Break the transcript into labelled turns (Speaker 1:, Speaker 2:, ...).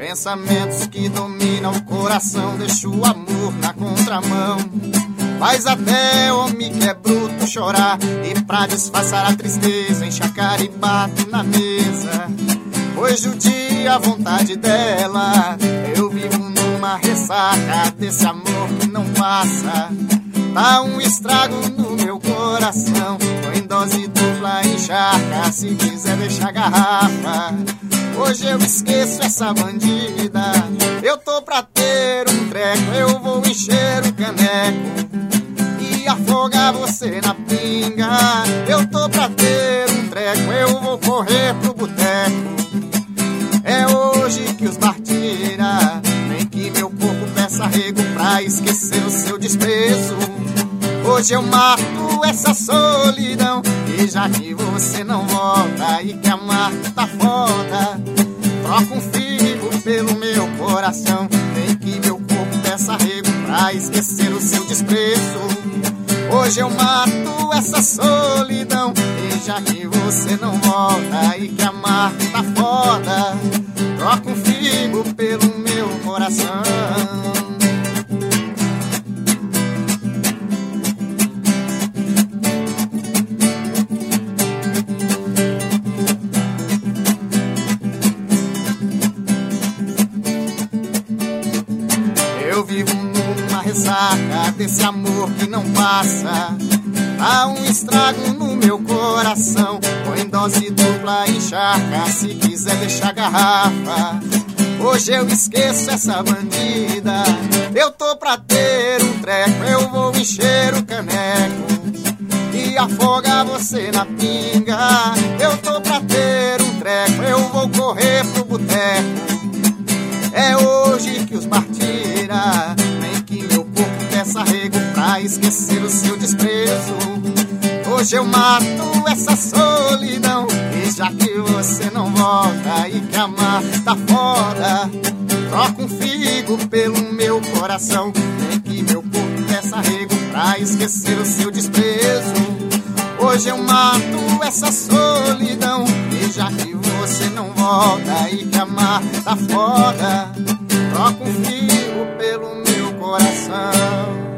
Speaker 1: Pensamentos que dominam o coração, deixa o amor na contramão. Faz até homem que é bruto chorar, e pra disfarçar a tristeza enche a cara e bate na mesa. Pois judia a vontade dela, eu vivo numa ressaca desse amor que não passa. Dá um estrago no meu coração, põe dose dupla, encharca, se quiser deixa a garrafa. Hoje eu esqueço essa bandida, eu tô pra ter um treco, eu vou encher o caneco e afogar você na pinga. Eu tô pra ter um treco, eu vou correr pro boteco. É hoje que os bar tira, nem que meu corpo peça arrego pra esquecer o seu desprezo. Hoje eu mato essa solidão, e já que você não volta e que a marca tá foda, troca um figo pelo meu coração, nem que meu corpo peça arrego pra esquecer o seu desprezo. Hoje eu mato essa solidão, e já que você não volta e que a marca tá foda, troca um figo pelo meu coração. Eu vivo numa ressaca desse amor que não passa. Há um estrago no meu coração, põe dose dupla, encharca, se quiser deixa a garrafa. Hoje eu esqueço essa bandida, eu tô pra ter um treco, eu vou encher o caneco e afogar você na pinga. Eu tô pra ter um treco, eu vou correr pro boteco. É hoje que os bar tira, nem que meu corpo peça arrego pra esquecer o seu desprezo. Hoje eu mato essa solidão, e já que você não volta e que a mar tá foda, troca um figo pelo meu coração, nem que meu corpo peça arrego pra esquecer o seu desprezo. Hoje eu mato essa solidão, e já que você não volta e que a mar tá foda, troca um fio pelo meu coração.